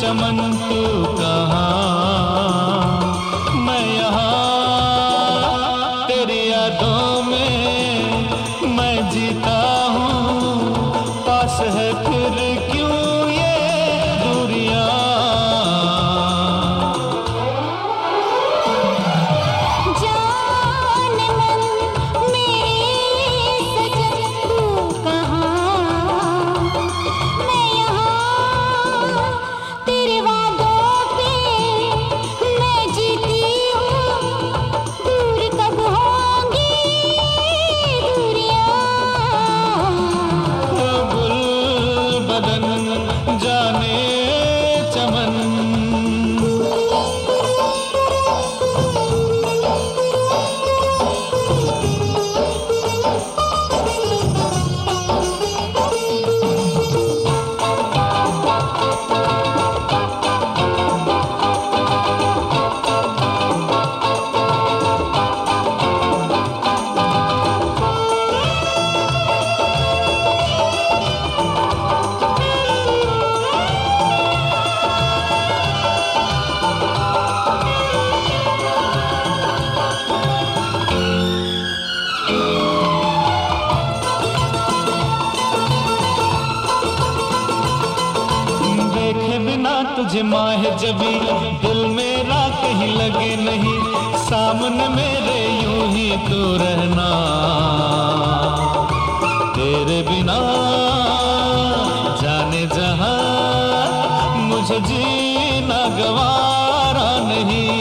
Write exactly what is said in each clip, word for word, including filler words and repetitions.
चमन तू कहाँ, मैं यहाँ तेरी यादों में मैं जीता हूँ, पास है फिर क्यों ये दूरियां। जान मन मेरे सजन तू कहाँ, मैं यहाँ तेरे वादों पे मैं जीती हूँ, दूर कब होंगी दूरियां। गुल बदन जाने चमन, देखे बिना तुझे माहे जबी दिल मेरा कहीं लगे नहीं, सामने मेरे यूं ही तो रहना, तेरे बिना जाने जहां मुझे जीना गवारा नहीं।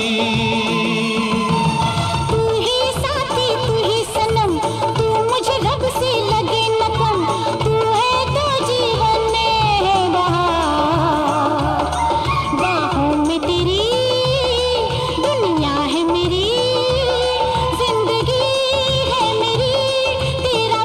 तू ही साथी तू ही सनम, तू मुझे रब से लगे न कम, तू है तो जीवन में है बहार, बाहों में तेरी दुनिया है मेरी, जिंदगी है मेरी तेरा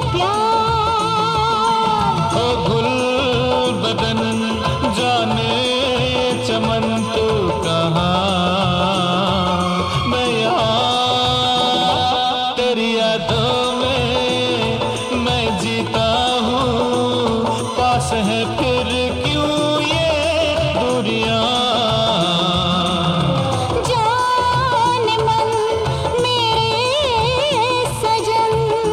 प्यार। ओ गुल बदन जाने चमन तू कहाँ, मैं यहाँ तेरी यादों में मैं जीता हूँ, पास है फिर क्यों ये दूरियां। जान मन मेरे सजन।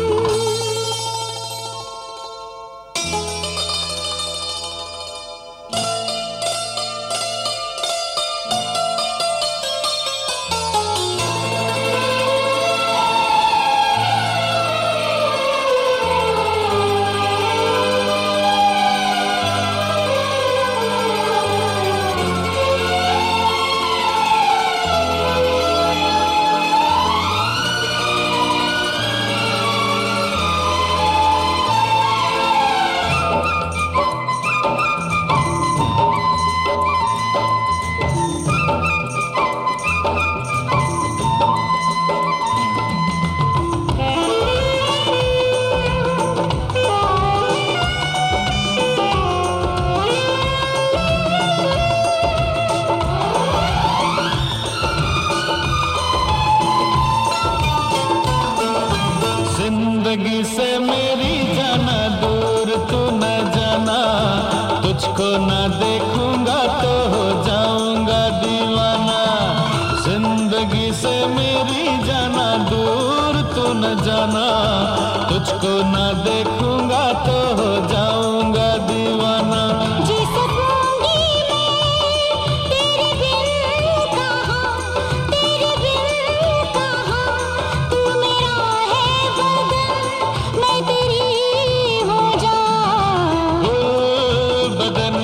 जिंदगी से मेरी जाना दूर तू न जाना, तुझको न देखूंगा तो हो जाऊंगा दीवाना। जिंदगी से मेरी जाना दूर तू न जाना, तुझको न देखूंगा तो हो जाऊंगा दीवाना। जी सकूंगी मैं तेरे बिन कहाँ, तेरे बिन कहाँ, तू मेरा है बदन मैं तेरी हो जाऊं। गुल बदन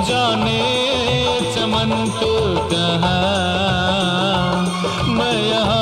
जाने चमन तू कहाँ, मैं यहाँ